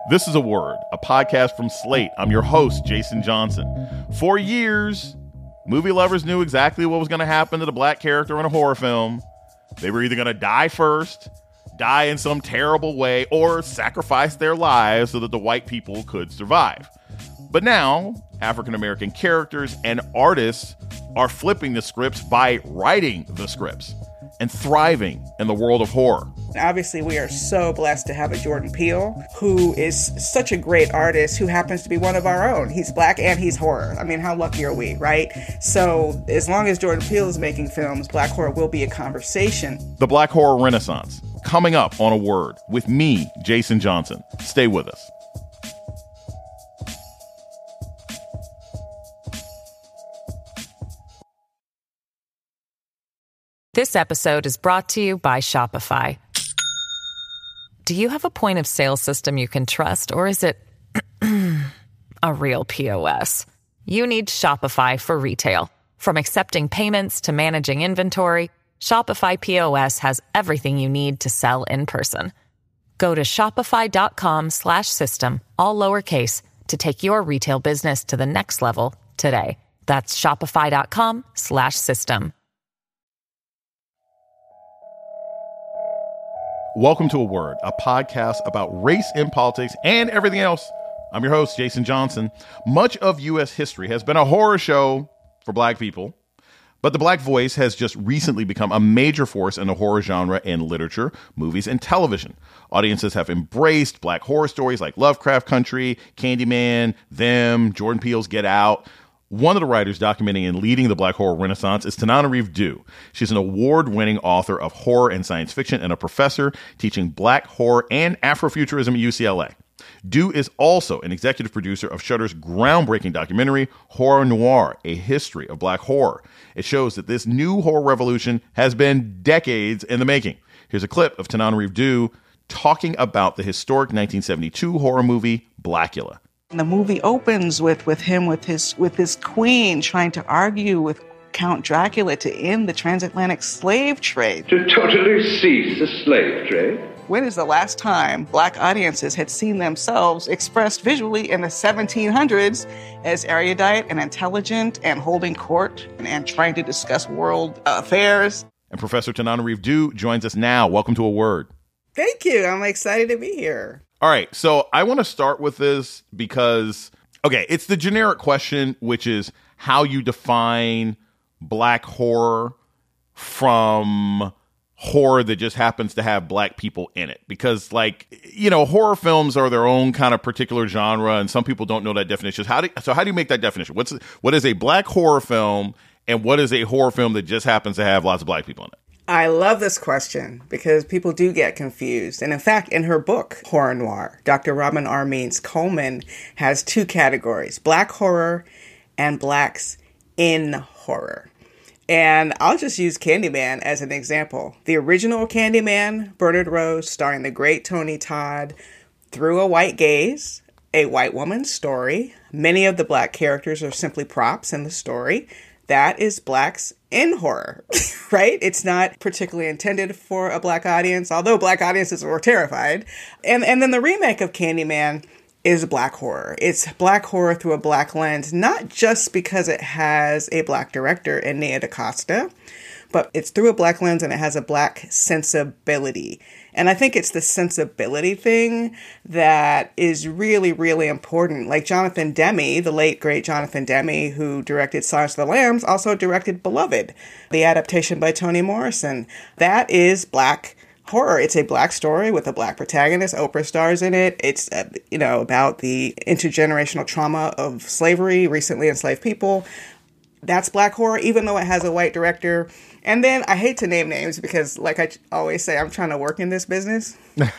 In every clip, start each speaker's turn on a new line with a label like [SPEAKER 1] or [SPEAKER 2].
[SPEAKER 1] This is A Word, a podcast from Slate. I'm your host, Jason Johnson. For years, movie lovers knew exactly what was going to happen to the black character in a horror film. They were either going to die first, die in some terrible way, or sacrifice their lives so that the white people could survive. But now, African-American characters and artists are flipping the scripts by writing the scripts and thriving in the world of horror.
[SPEAKER 2] Obviously, we are so blessed to have a Jordan Peele, who is such a great artist, who happens to be one of our own. He's black and he's horror. I mean, how lucky are we, right? So as long as Jordan Peele is making films, black horror will be a conversation.
[SPEAKER 1] The Black Horror Renaissance, coming up on A Word with me, Jason Johnson. Stay with us.
[SPEAKER 3] This episode is brought to you by Shopify. Do you have a point of sale system you can trust, or is it a real POS? You need Shopify for retail. From accepting payments to managing inventory, Shopify POS has everything you need to sell in person. Go to shopify.com/system, all lowercase, to take your retail business to the next level today. That's shopify.com/system.
[SPEAKER 1] Welcome to A Word, a podcast about race in politics and everything else. I'm your host, Jason Johnson. Much of U.S. history has been a horror show for black people, but the black voice has just recently become a major force in the horror genre in literature, movies, and television. Audiences have embraced black horror stories like Lovecraft Country, Candyman, Them, Jordan Peele's Get Out. One of the writers documenting and leading the Black Horror Renaissance is Tananarive Due. She's an award-winning author of horror and science fiction and a professor teaching black horror and Afrofuturism at UCLA. Due is also an executive producer of Shudder's groundbreaking documentary, Horror Noir, A History of Black Horror. It shows that this new horror revolution has been decades in the making. Here's a clip of Tananarive Due talking about the historic 1972 horror movie, Blackula.
[SPEAKER 2] The movie opens with his queen trying to argue with Count Dracula to end the transatlantic slave trade.
[SPEAKER 4] To totally cease the slave trade?
[SPEAKER 2] When is the last time black audiences had seen themselves expressed visually in the 1700s as erudite and intelligent and holding court and trying to discuss world affairs?
[SPEAKER 1] And Professor Tananarive Due joins us now. Welcome to A Word.
[SPEAKER 2] Thank you. I'm excited to be here.
[SPEAKER 1] All right, so I want to start with this because, okay, it's the generic question, which is how you define black horror from horror that just happens to have black people in it. Because, like, you know, horror films are their own kind of particular genre, and some people don't know that definition. How do you make that definition? What is a black horror film, and what is a horror film that just happens to have lots of black people in it?
[SPEAKER 2] I love this question because people do get confused. And in fact, in her book, Horror Noir, Dr. Robin R. Means Coleman has two categories, black horror and blacks in horror. And I'll just use Candyman as an example. The original Candyman, Bernard Rose, starring the great Tony Todd, through a white gaze, a white woman's story. Many of the black characters are simply props in the story. That is blacks in horror, right? It's not particularly intended for a black audience, although black audiences were terrified. And then the remake of Candyman is black horror. It's black horror through a black lens, not just because it has a black director in Nia DaCosta, but it's through a black lens and it has a black sensibility. And I think it's the sensibility thing that is really, really important. Like Jonathan Demme, the late, great Jonathan Demme, who directed Silence of the Lambs, also directed Beloved, the adaptation by Toni Morrison. That is black horror. It's a black story with a black protagonist. Oprah stars in it. It's, about the intergenerational trauma of slavery, recently enslaved people. That's black horror, even though it has a white director. And then I hate to name names because, like I always say, I'm trying to work in this business.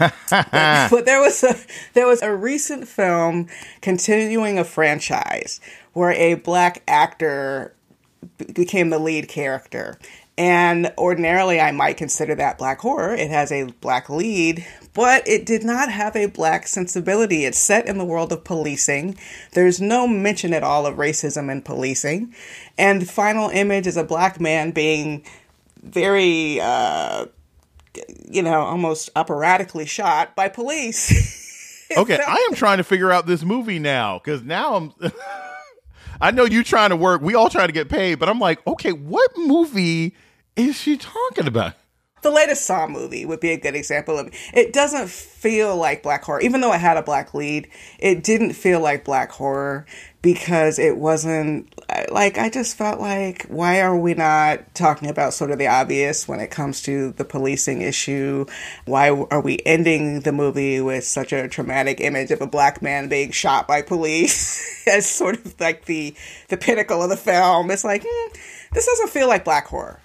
[SPEAKER 2] But there was a recent film continuing a franchise where a black actor became the lead character. And ordinarily, I might consider that black horror. It has a black lead, but it did not have a black sensibility. It's set in the world of policing. There's no mention at all of racism in policing. And the final image is a black man being very, almost operatically shot by police.
[SPEAKER 1] Okay, I am trying to figure out this movie now because now I'm. I know you trying to work. We all trying to get paid, but I'm like, okay, what movie is she talking about?
[SPEAKER 2] The latest Saw movie would be a good example of it. It doesn't feel like black horror. Even though it had a black lead, it didn't feel like black horror because it wasn't like, I just felt like, why are we not talking about sort of the obvious when it comes to the policing issue? Why are we ending the movie with such a traumatic image of a black man being shot by police as sort of like the pinnacle of the film? It's like, this doesn't feel like black horror.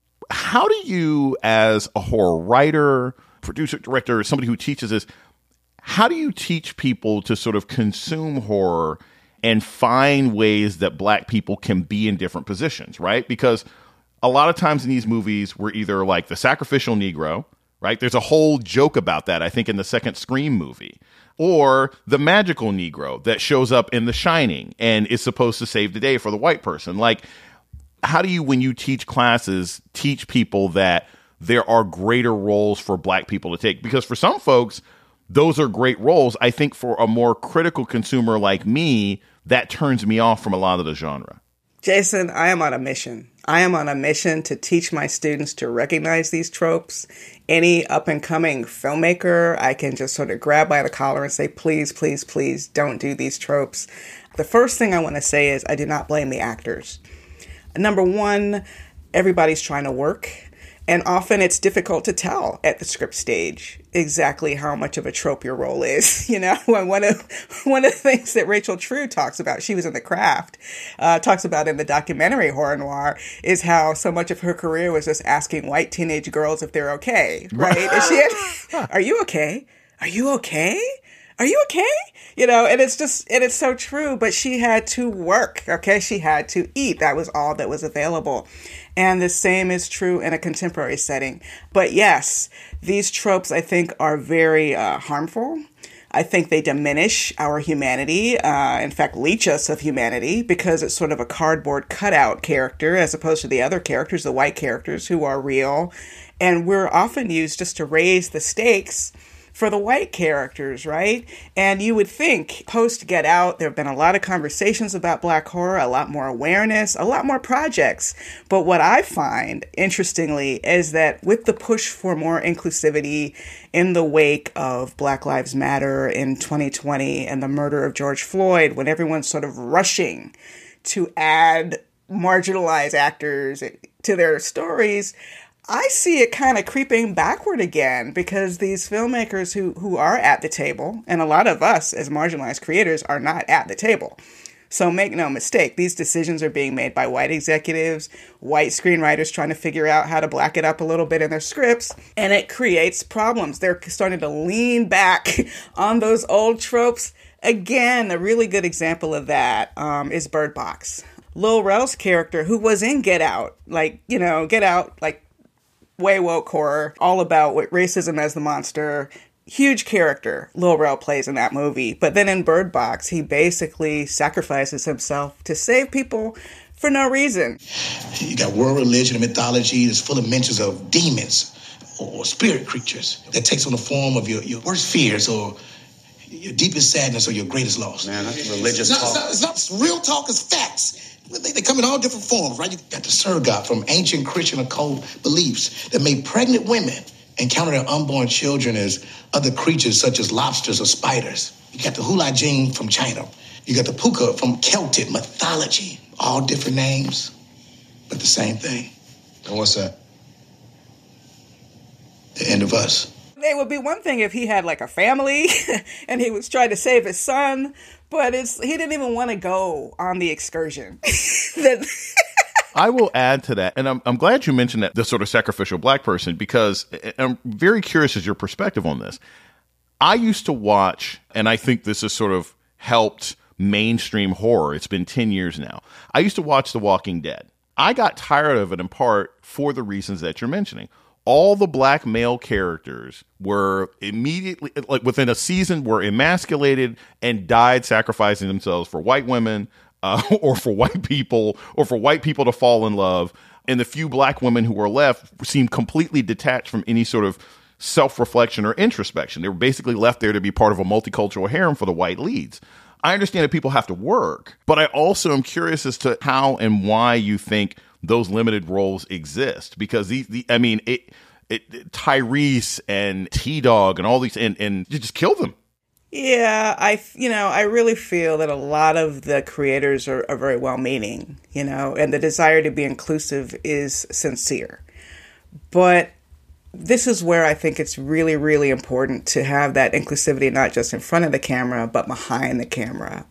[SPEAKER 1] How do you, as a horror writer, producer, director, somebody who teaches this, how do you teach people to sort of consume horror and find ways that black people can be in different positions, right? Because a lot of times in these movies, we're either like the sacrificial Negro, right? There's a whole joke about that, I think, in the second Scream movie. Or the magical Negro that shows up in The Shining and is supposed to save the day for the white person. Like, how do you, when you teach classes, teach people that there are greater roles for black people to take? Because for some folks, those are great roles. I think for a more critical consumer like me, that turns me off from a lot of the genre.
[SPEAKER 2] Jason, I am on a mission. I am on a mission to teach my students to recognize these tropes. Any up-and-coming filmmaker, I can just sort of grab by the collar and say, please, please, please don't do these tropes. The first thing I want to say is I do not blame the actors. Number one, everybody's trying to work, and often it's difficult to tell at the script stage exactly how much of a trope your role is. You know, one of the things that Rachel True talks about, she was in The Craft, talks about in the documentary Horror Noir, is how so much of her career was just asking white teenage girls if they're okay, right? And she had, are you okay? Are you okay? Are you okay? You know, and it's so true, but she had to work, okay? She had to eat. That was all that was available. And the same is true in a contemporary setting. But yes, these tropes, I think, are very harmful. I think they diminish our humanity, in fact, leech us of humanity, because it's sort of a cardboard cutout character as opposed to the other characters, the white characters who are real. And we're often used just to raise the stakes for the white characters, right? And you would think post Get Out, there have been a lot of conversations about black horror, a lot more awareness, a lot more projects. But what I find, interestingly, is that with the push for more inclusivity in the wake of Black Lives Matter in 2020 and the murder of George Floyd, when everyone's sort of rushing to add marginalized actors to their stories, I see it kind of creeping backward again because these filmmakers who are at the table, and a lot of us as marginalized creators are not at the table. So make no mistake, these decisions are being made by white executives, white screenwriters trying to figure out how to black it up a little bit in their scripts, and it creates problems. They're starting to lean back on those old tropes. Again, a really good example of that is Bird Box. Lil Rel's character, who was in Get Out, way woke horror, all about racism as the monster. Huge character Lil Rel plays in that movie. But then in Bird Box, he basically sacrifices himself to save people for no reason.
[SPEAKER 5] You got world religion and mythology that's full of mentions of demons or spirit creatures that takes on the form of your worst fears or your deepest sadness or your greatest loss.
[SPEAKER 6] Man, that's religious talk.
[SPEAKER 5] It's not real talk, it's facts. They come in all different forms, right? You got the Surgot from ancient Christian occult beliefs that made pregnant women encounter their unborn children as other creatures such as lobsters or spiders. You got the Hulai Jing from China. You got the Puka from Celtic mythology. All different names, but the same thing.
[SPEAKER 6] And what's that?
[SPEAKER 5] The end of us.
[SPEAKER 2] It would be one thing if he had like a family and he was trying to save his son, but he didn't even want to go on the excursion.
[SPEAKER 1] I will add to that, and I'm glad you mentioned that, the sort of sacrificial black person, because I'm very curious as your perspective on this. I used to watch, and I think this has sort of helped mainstream horror. It's been 10 years now. I used to watch The Walking Dead. I got tired of it in part for the reasons that you're mentioning. All the black male characters were immediately, like within a season, were emasculated and died sacrificing themselves for white women or for white people to fall in love. And the few black women who were left seemed completely detached from any sort of self-reflection or introspection. They were basically left there to be part of a multicultural harem for the white leads. I understand that people have to work, but I also am curious as to how and why you think those limited roles exist. Because Tyrese and T-Dog and all these, and you just kill them.
[SPEAKER 2] Yeah, I really feel that a lot of the creators are very well-meaning, and the desire to be inclusive is sincere. But this is where I think it's really, really important to have that inclusivity, not just in front of the camera, but behind the camera,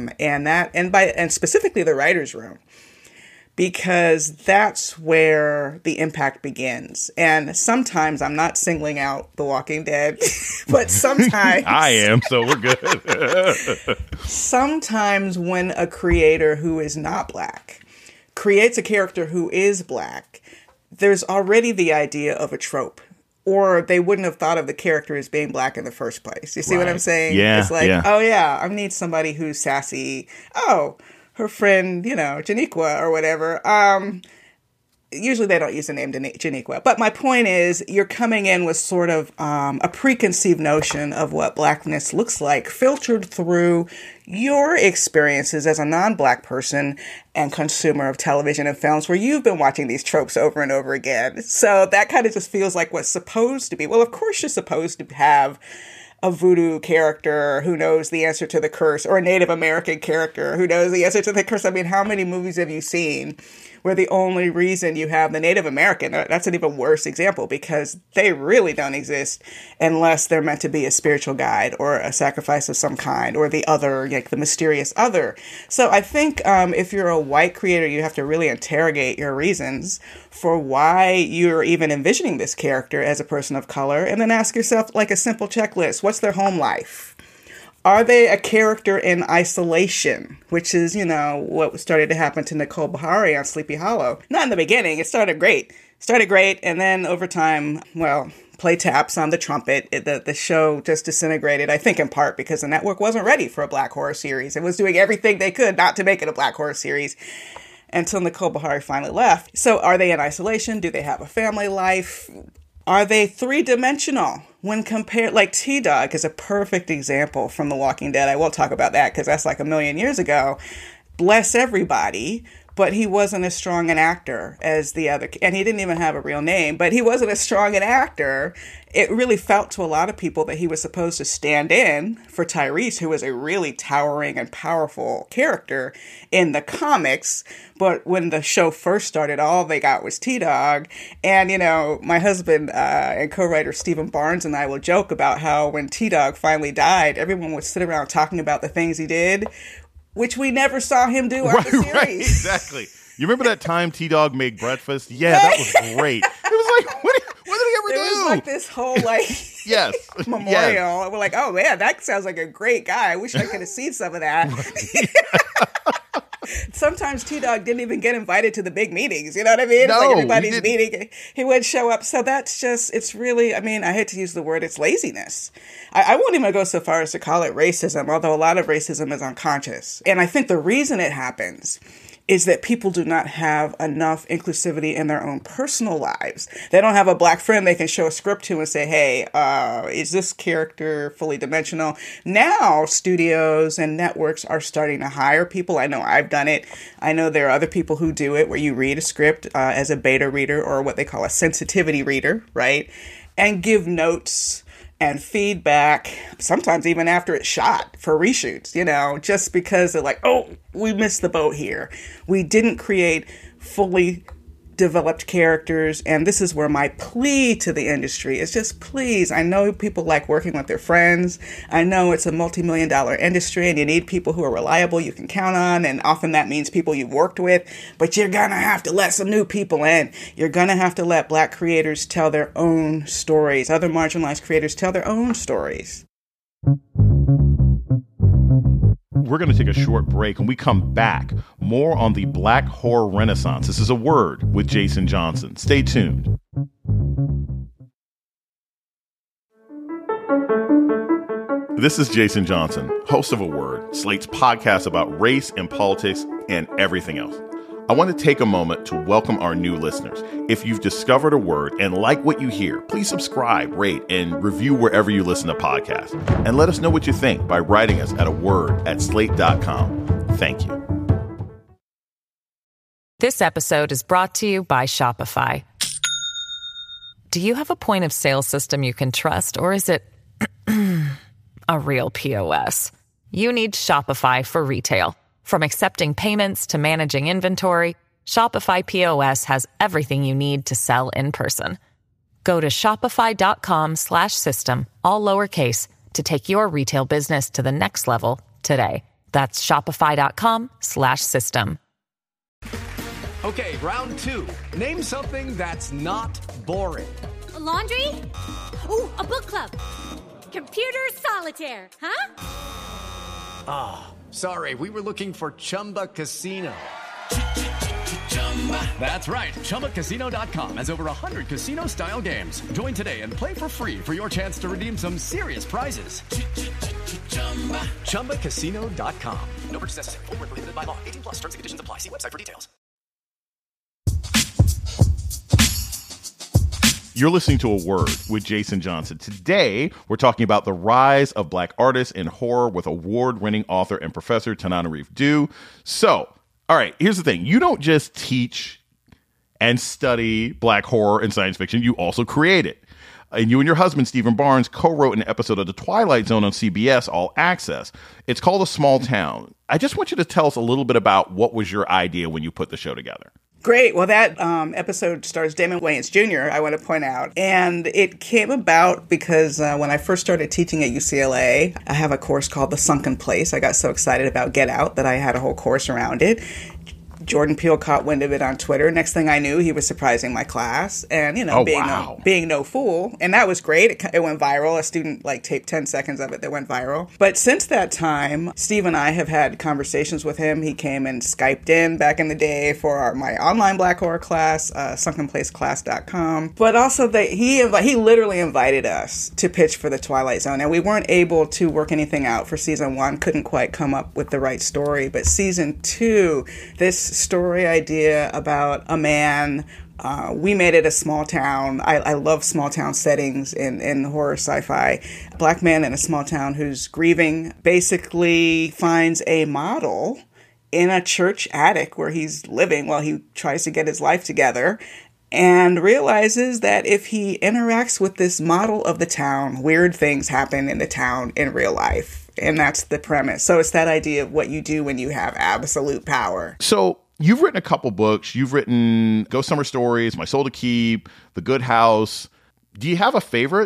[SPEAKER 2] and specifically the writer's room, because that's where the impact begins. And sometimes I'm not singling out The Walking Dead, but sometimes
[SPEAKER 1] I am, so we're good.
[SPEAKER 2] Sometimes when a creator who is not Black creates a character who is Black, there's already the idea of a trope, or they wouldn't have thought of the character as being Black in the first place. You see what I'm saying?
[SPEAKER 1] Yeah.
[SPEAKER 2] It's like, oh yeah, I need somebody who's sassy. Oh, her friend, Janiqua or whatever. Usually they don't use the name Janiqua. But my point is, you're coming in with sort of a preconceived notion of what Blackness looks like, filtered through your experiences as a non-Black person and consumer of television and films, where you've been watching these tropes over and over again. So that kind of just feels like what's supposed to be. Well, of course you're supposed to have a voodoo character who knows the answer to the curse, or a Native American character who knows the answer to the curse. I mean, how many movies have you seen where the only reason you have the Native American, that's an even worse example, because they really don't exist unless they're meant to be a spiritual guide or a sacrifice of some kind, or the other, like the mysterious other. So I think if you're a white creator, you have to really interrogate your reasons for why you're even envisioning this character as a person of color, and then ask yourself like a simple checklist. What's their home life? Are they a character in isolation? Which is, what started to happen to Nicole Beharie on Sleepy Hollow. Not in the beginning. It started great. And then over time, play taps on the trumpet. The show just disintegrated, I think in part because the network wasn't ready for a Black horror series. It was doing everything they could not to make it a Black horror series until Nicole Beharie finally left. So are they in isolation? Do they have a family life? Are they three-dimensional when compared? Like T-Dog is a perfect example from The Walking Dead. I will talk about that because that's like a million years ago. Bless everybody, but he wasn't as strong an actor as the other. And he didn't even have a real name, but he wasn't as strong an actor. It really felt to a lot of people that he was supposed to stand in for Tyrese, who was a really towering and powerful character in the comics. But when the show first started, all they got was T-Dog. And, my husband and co-writer Stephen Barnes and I will joke about how when T-Dog finally died, everyone would sit around talking about the things he did, which we never saw him do on the series.
[SPEAKER 1] Right, exactly. You remember that time T-Dog made breakfast? Yeah, that was great. It was like, what did he ever do?
[SPEAKER 2] It was like this whole
[SPEAKER 1] yes.
[SPEAKER 2] memorial.
[SPEAKER 1] Yes.
[SPEAKER 2] We're like, oh man, that sounds like a great guy. I wish I could have seen some of that. Sometimes T-Dog didn't even get invited to the big meetings. You know what I mean?
[SPEAKER 1] No,
[SPEAKER 2] it's like everybody's meeting. He wouldn't show up. So that's just, it's really, I hate to use the word, it's laziness. I won't even go so far as to call it racism, although a lot of racism is unconscious. And I think the reason it happens is that people do not have enough inclusivity in their own personal lives. They don't have a Black friend they can show a script to and say, hey, is this character fully dimensional? Now, studios and networks are starting to hire people. I know I've done it. I know there are other people who do it, where you read a script as a beta reader, or what they call a sensitivity reader, right? And give notes and feedback, sometimes even after it's shot, for reshoots, just because they're like, oh, we missed the boat here. We didn't create fully developed characters. And this is where my plea to the industry is just, please, I know people like working with their friends. I know it's a multi-million-dollar industry and you need people who are reliable, you can count on. And often that means people you've worked with, but you're going to have to let some new people in. You're going to have to let Black creators tell their own stories. Other marginalized creators tell their own stories.
[SPEAKER 1] We're going to take a short break. When we come back, more on the Black horror renaissance. This is A Word with Jason Johnson. Stay tuned. This is Jason Johnson, host of A Word, Slate's podcast about race and politics and everything else. I want to take a moment to welcome our new listeners. If you've discovered a word and like what you hear, please subscribe, rate, and review wherever you listen to podcasts. And let us know what you think by writing us at aword@slate.com. Thank you.
[SPEAKER 3] This episode is brought to you by Shopify. Do you have a point of sale system you can trust, or is it a real POS? You need Shopify for retail. From accepting payments to managing inventory, Shopify POS has everything you need to sell in person. Go to shopify.com/system, all lowercase, to take your retail business to the next level today. That's shopify.com/system.
[SPEAKER 7] Okay, round two. Name something that's not boring.
[SPEAKER 8] A laundry? Ooh, a book club. Computer solitaire, huh?
[SPEAKER 7] Sorry, we were looking for Chumba Casino. That's right. ChumbaCasino.com has over 100 casino-style games. Join today and play for free for your chance to redeem some serious prizes. ChumbaCasino.com. No purchase necessary. Void where prohibited by law. 18 plus. Terms and conditions apply. See website for details.
[SPEAKER 1] You're listening to A Word with Jason Johnson. Today, we're talking about the rise of Black artists in horror with award-winning author and professor Tananarive Due. So, all right, here's the thing. You don't just teach and study Black horror and science fiction. You also create it. And you and your husband, Stephen Barnes, co-wrote an episode of The Twilight Zone on CBS All Access. It's called A Small Town. I just want you to tell us a little bit about what was your idea when you put the show together.
[SPEAKER 2] Great. Well, that episode stars Damon Wayans Jr., I want to point out. And it came about because when I first started teaching at UCLA, I have a course called The Sunken Place. I got so excited about Get Out that I had a whole course around it. Jordan Peele caught wind of it on Twitter. Next thing I knew, he was surprising my class and, being no fool. And that was great. It went viral. A student taped 10 seconds of it that went viral. But since that time, Steve and I have had conversations with him. He came and Skyped in back in the day for my online Black horror class, sunkenplaceclass.com. But also he literally invited us to pitch for The Twilight Zone. And we weren't able to work anything out for season 1. Couldn't quite come up with the right story. But season 2, this story idea about a man. We made it a small town. I love small town settings in horror sci-fi. A Black man in a small town who's grieving basically finds a model in a church attic where he's living while he tries to get his life together, and realizes that if he interacts with this model of the town, weird things happen in the town in real life. And that's the premise. So it's that idea of what you do when you have absolute power.
[SPEAKER 1] So you've written a couple books. You've written Ghost Summer Stories, My Soul to Keep, The Good House. Do you have a favorite?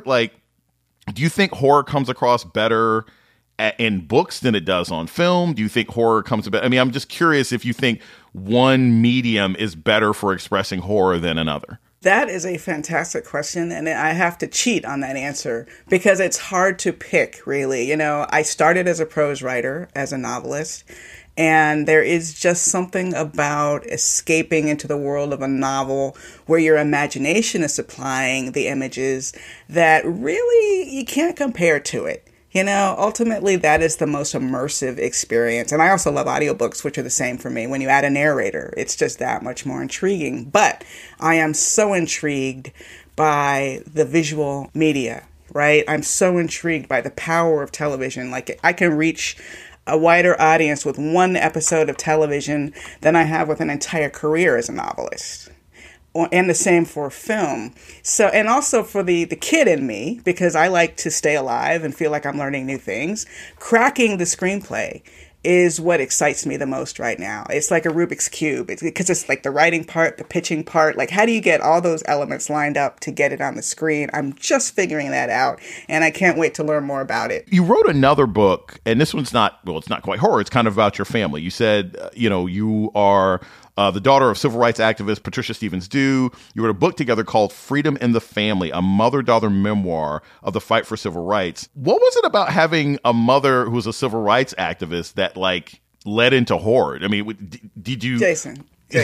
[SPEAKER 1] Do you think horror comes across better in books than it does on film? Do you think horror comes better? I mean, I'm just curious if you think one medium is better for expressing horror than another.
[SPEAKER 2] That is a fantastic question, and I have to cheat on that answer because it's hard to pick, really. I started as a prose writer, as a novelist, and there is just something about escaping into the world of a novel where your imagination is supplying the images that really you can't compare to it. Ultimately, that is the most immersive experience. And I also love audiobooks, which are the same for me. When you add a narrator, it's just that much more intriguing. But I am so intrigued by the visual media, right? I'm so intrigued by the power of television. I can reach a wider audience with one episode of television than I have with an entire career as a novelist. And the same for film. So, and also for the kid in me, because I like to stay alive and feel like I'm learning new things, cracking the screenplay is what excites me the most right now. It's like a Rubik's Cube because it's like the writing part, the pitching part. How do you get all those elements lined up to get it on the screen? I'm just figuring that out, and I can't wait to learn more about it.
[SPEAKER 1] You wrote another book, and this one's it's not quite horror. It's kind of about your family. You said, you are the daughter of civil rights activist Patricia Stephens Due. You wrote a book together called Freedom in the Family, a mother-daughter memoir of the fight for civil rights. What was it about having a mother who was a civil rights activist that led into horror? I mean, did you...
[SPEAKER 2] Jason,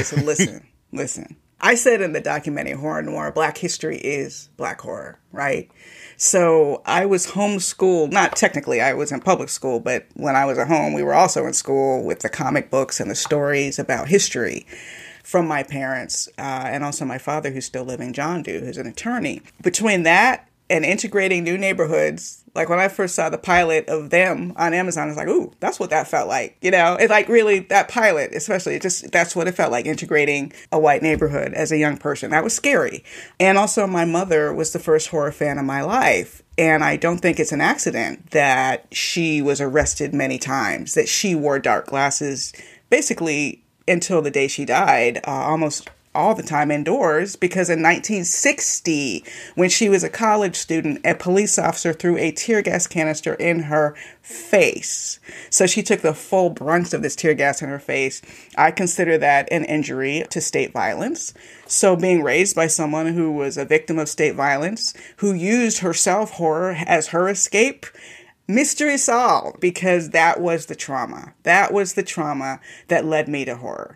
[SPEAKER 2] listen. I said in the documentary Horror Noir, Black history is Black horror, right? So I was homeschooled. Not technically, I was in public school, but when I was at home, we were also in school with the comic books and the stories about history. from my parents and also my father, who's still living, John Doe, who's an attorney. Between that and integrating new neighborhoods, like when I first saw the pilot of them on Amazon, I was like, ooh, that's what that felt like. You know, it's like really that pilot, especially, that's what it felt like, integrating a white neighborhood as a young person. That was scary. And also my mother was the first horror fan of my life. And I don't think it's an accident that she was arrested many times, that she wore dark glasses basically until the day she died, almost all the time indoors, because in 1960, when she was a college student, a police officer threw a tear gas canister in her face. So she took the full brunt of this tear gas in her face. I consider that an injury to state violence. So being raised by someone who was a victim of state violence, who used herself horror as her escape, mystery solved, because that was the trauma. That was the trauma that led me to horror.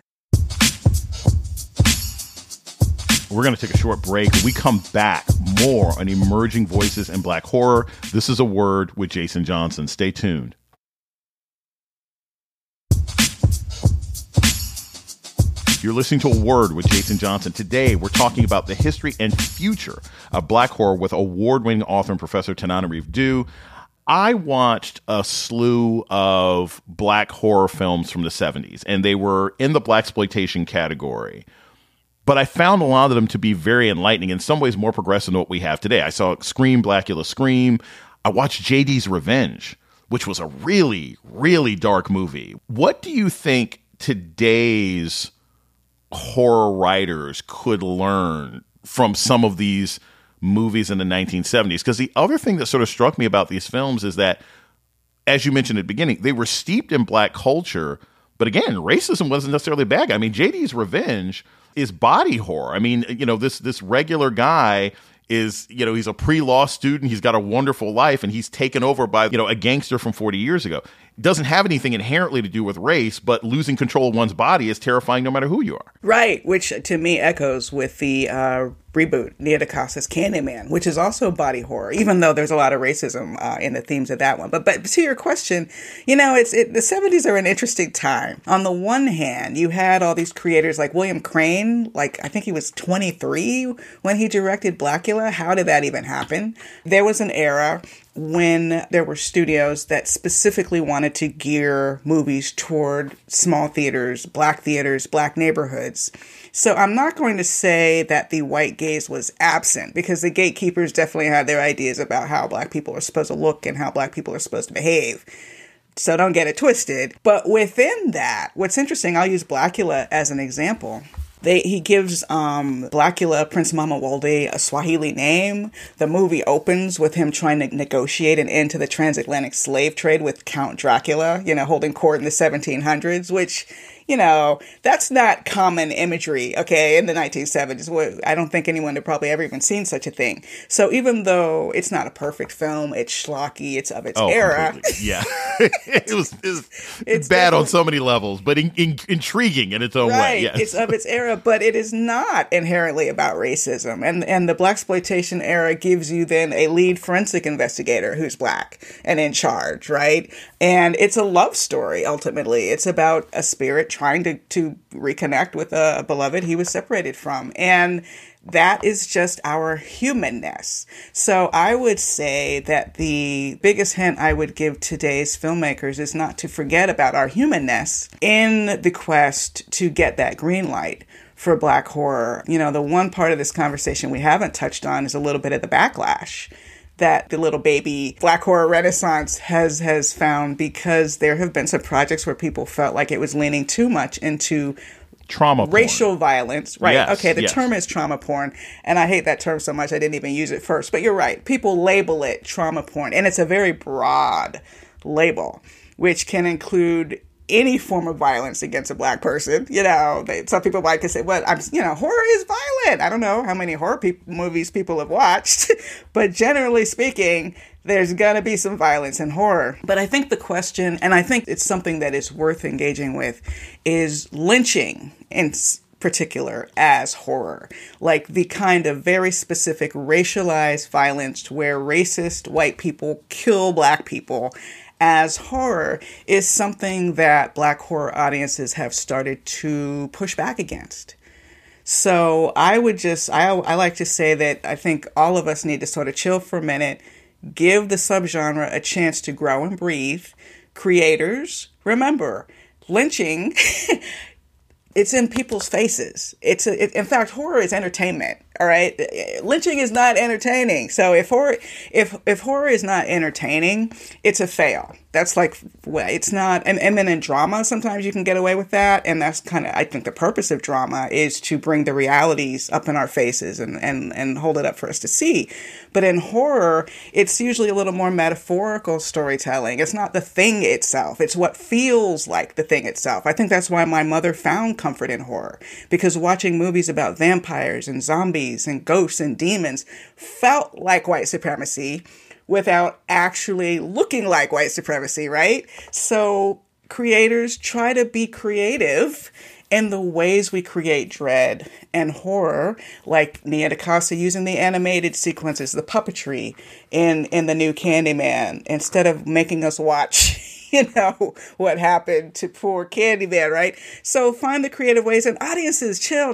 [SPEAKER 1] We're going to take a short break. When we come back, more on emerging voices in Black horror. This is A Word with Jason Johnson. Stay tuned. You're listening to A Word with Jason Johnson. Today, we're talking about the history and future of Black horror with award-winning author and professor Tananarive Due. I watched a slew of Black horror films from the 70s, and they were in the Blaxploitation category. But I found a lot of them to be very enlightening, in some ways more progressive than what we have today. I saw Scream, Blackula Scream. I watched JD's Revenge, which was a really, really dark movie. What do you think today's horror writers could learn from some of these movies in the 1970s? Because the other thing that sort of struck me about these films is that, as you mentioned at the beginning, they were steeped in Black culture. But again, racism wasn't necessarily bad. I mean, JD's Revenge is body horror. I mean, you know, this regular guy is, you know, he's a pre-law student. He's got a wonderful life, and he's taken over by, you know, a gangster from 40 years ago. It doesn't have anything inherently to do with race, but losing control of one's body is terrifying no matter who you are.
[SPEAKER 2] Right, which to me echoes with the reboot, Nia DaCosta's Candyman, which is also body horror, even though there's a lot of racism in the themes of that one. But to your question, you know, the 70s are an interesting time. On the one hand, you had all these creators like William Crane, like I think he was 23 when he directed Blackula. How did that even happen? There was an era when there were studios that specifically wanted to gear movies toward small theaters, Black neighborhoods. So I'm not going to say that the white gaze was absent, because the gatekeepers definitely had their ideas about how Black people are supposed to look and how Black people are supposed to behave. So don't get it twisted. But within that, what's interesting, I'll use Blackula as an example. He gives Blackula, Prince Mamuwalde, a Swahili name. The movie opens with him trying to negotiate an end to the transatlantic slave trade with Count Dracula, you know, holding court in the 1700s, which, you know, that's not common imagery, okay, in the 1970s. I don't think anyone had probably ever even seen such a thing. So even though it's not a perfect film, it's schlocky, it's of its era.
[SPEAKER 1] Completely. Yeah. It's bad on so many levels, but intriguing in its own way. Yes.
[SPEAKER 2] It's of its era, but it is not inherently about racism. And the Blaxploitation era gives you then a lead forensic investigator who's Black and in charge, right? And it's a love story, ultimately. It's about a spirit trying to reconnect with a beloved he was separated from. And that is just our humanness. So I would say that the biggest hint I would give today's filmmakers is not to forget about our humanness in the quest to get that green light for Black horror. You know, the one part of this conversation we haven't touched on is a little bit of the backlash that the little baby Black horror renaissance has found, because there have been some projects where people felt like it was leaning too much into
[SPEAKER 1] trauma porn.
[SPEAKER 2] Racial violence, right?
[SPEAKER 1] Yes,
[SPEAKER 2] okay, the term is trauma porn, and I hate that term so much I didn't even use it first. But you're right. People label it trauma porn, and it's a very broad label, which can include any form of violence against a Black person. You know, some people like to say, well, horror is violent. I don't know how many horror movies people have watched, but generally speaking, there's going to be some violence in horror. But I think the question, and I think it's something that is worth engaging with, is lynching in particular as horror. Like the kind of very specific racialized violence where racist white people kill Black people as horror is something that Black horror audiences have started to push back against. So I like to say that I think all of us need to sort of chill for a minute, give the subgenre a chance to grow and breathe. Creators, remember, lynching, it's in people's faces. In fact, horror is entertainment. All right, lynching is not entertaining. So if horror is not entertaining, it's a fail. That's like, it's not. And then in drama, sometimes you can get away with that, and that's kind of, I think, the purpose of drama is to bring the realities up in our faces and hold it up for us to see. But in horror, it's usually a little more metaphorical storytelling. It's not the thing itself. It's what feels like the thing itself. I think that's why my mother found comfort in horror, because watching movies about vampires and zombies and ghosts and demons felt like white supremacy without actually looking like white supremacy, right? So creators try to be creative in the ways we create dread and horror, like Nia DaCosta using the animated sequences, the puppetry in the new Candyman, instead of making us watch what happened to poor Candyman, right? So find the creative ways, and audiences, chill,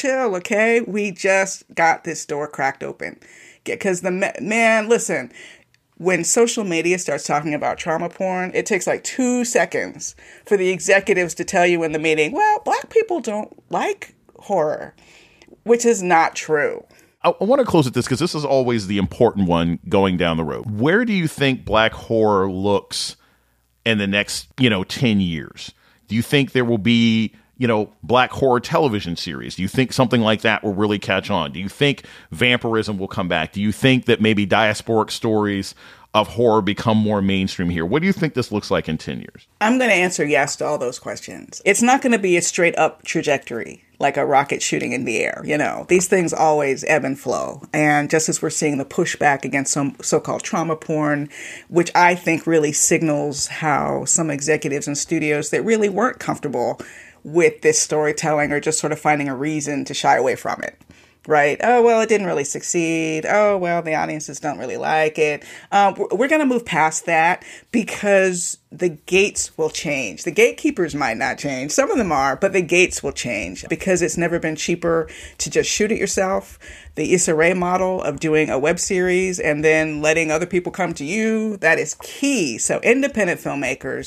[SPEAKER 2] okay? We just got this door cracked open. Because listen, when social media starts talking about trauma porn, it takes like 2 seconds for the executives to tell you in the meeting, well, Black people don't like horror, which is not true.
[SPEAKER 1] I want to close with this because this is always the important one going down the road. Where do you think Black horror looks in the next, 10 years? Do you think there will be, Black horror television series? Do you think something like that will really catch on? Do you think vampirism will come back? Do you think that maybe diasporic stories of horror become more mainstream here? What do you think this looks like in 10 years?
[SPEAKER 2] I'm going to answer yes to all those questions. It's not going to be a straight up trajectory like a rocket shooting in the air. These things always ebb and flow. And just as we're seeing the pushback against some so-called trauma porn, which I think really signals how some executives and studios that really weren't comfortable with this storytelling are just sort of finding a reason to shy away from it. Right? Oh, well, it didn't really succeed. Oh, well, the audiences don't really like it. We're going to move past that because the gates will change. The gatekeepers might not change. Some of them are, but the gates will change because it's never been cheaper to just shoot it yourself. The Issa Rae model of doing a web series and then letting other people come to you, that is key. So independent filmmakers,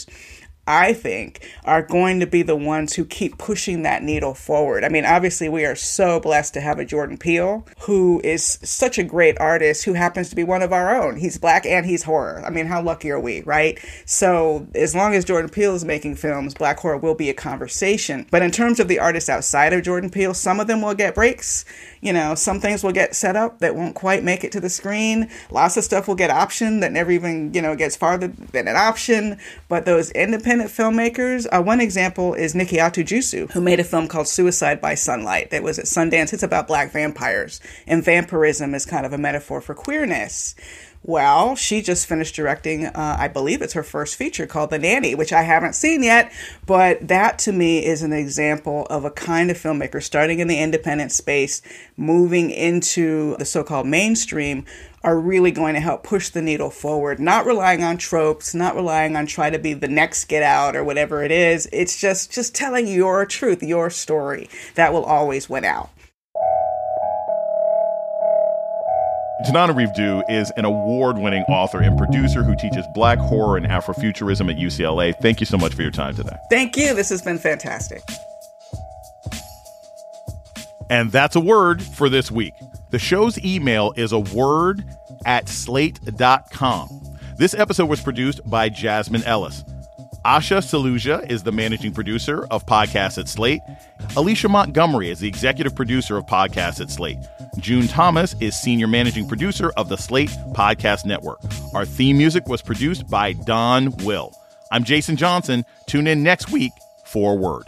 [SPEAKER 2] I think, are going to be the ones who keep pushing that needle forward. I mean, obviously, we are so blessed to have a Jordan Peele, who is such a great artist, who happens to be one of our own. He's Black and he's horror. I mean, how lucky are we, right? So as long as Jordan Peele is making films, Black horror will be a conversation. But in terms of the artists outside of Jordan Peele, some of them will get breaks. Some things will get set up that won't quite make it to the screen. Lots of stuff will get optioned that never even, gets farther than an option. But those independent filmmakers, one example is Nikiatu Jusu, who made a film called Suicide by Sunlight that was at Sundance. It's about Black vampires, and vampirism is kind of a metaphor for queerness. Well, she just finished directing, I believe it's her first feature called The Nanny, which I haven't seen yet, but that to me is an example of a kind of filmmaker starting in the independent space, moving into the so-called mainstream, are really going to help push the needle forward, not relying on tropes, not relying on try to be the next Get Out or whatever it is. It's just telling your truth, your story. That will always win out.
[SPEAKER 1] Tananarive Due is an award-winning author and producer who teaches Black horror and Afrofuturism at UCLA. Thank you so much for your time today.
[SPEAKER 2] Thank you. This has been fantastic.
[SPEAKER 1] And that's a word for this week. The show's email is aword@slate.com. This episode was produced by Jasmine Ellis. Asha Saluja is the managing producer of Podcasts at Slate. Alicia Montgomery is the executive producer of Podcasts at Slate. June Thomas is senior managing producer of the Slate Podcast Network. Our theme music was produced by Don Will. I'm Jason Johnson. Tune in next week for a word.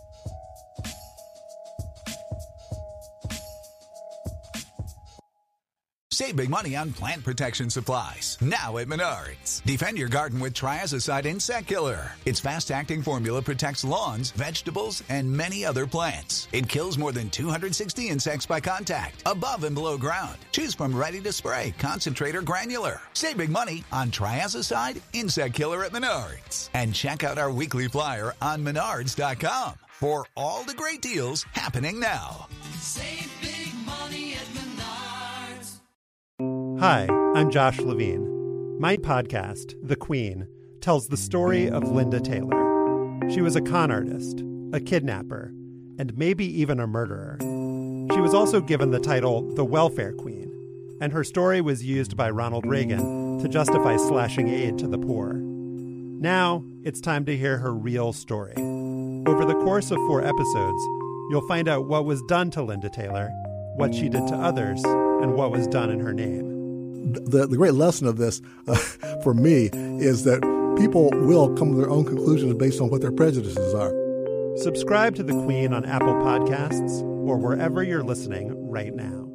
[SPEAKER 9] Save big money on plant protection supplies. Now at Menards. Defend your garden with Triazicide Insect Killer. Its fast-acting formula protects lawns, vegetables, and many other plants. It kills more than 260 insects by contact, above and below ground. Choose from ready to spray, concentrate, or granular. Save big money on Triazicide Insect Killer at Menards. And check out our weekly flyer on Menards.com for all the great deals happening now.
[SPEAKER 10] Save big money at Menards.
[SPEAKER 11] Hi, I'm Josh Levine. My podcast, The Queen, tells the story of Linda Taylor. She was a con artist, a kidnapper, and maybe even a murderer. She was also given the title the Welfare Queen, and her story was used by Ronald Reagan to justify slashing aid to the poor. Now, it's time to hear her real story. Over the course of 4 episodes, you'll find out what was done to Linda Taylor, what she did to others, and what was done in her name.
[SPEAKER 12] The great lesson of this, for me, is that people will come to their own conclusions based on what their prejudices are.
[SPEAKER 11] Subscribe to The Queen on Apple Podcasts or wherever you're listening right now.